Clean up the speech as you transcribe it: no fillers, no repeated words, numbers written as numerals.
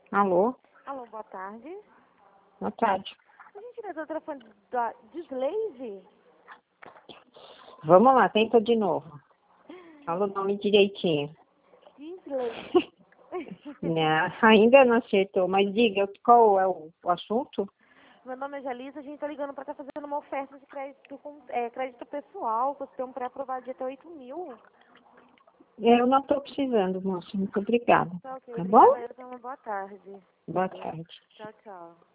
Alô? Alô, boa tarde. Boa tarde. A gente vai o telefone da Dislaze? Vamos lá, tenta de novo. Fala o nome direitinho. Dislaze. Não, ainda não acertou, mas diga qual é o assunto? Meu nome é Jalisa, a gente tá ligando pra estar fazendo uma oferta de crédito, crédito pessoal. Você tem um pré-aprovado de até 8.000. Eu não estou precisando, moça. Muito obrigada. Tá ok, Tá obrigada. bom? Eu tenho uma boa tarde. Boa tarde. Tchau, tchau.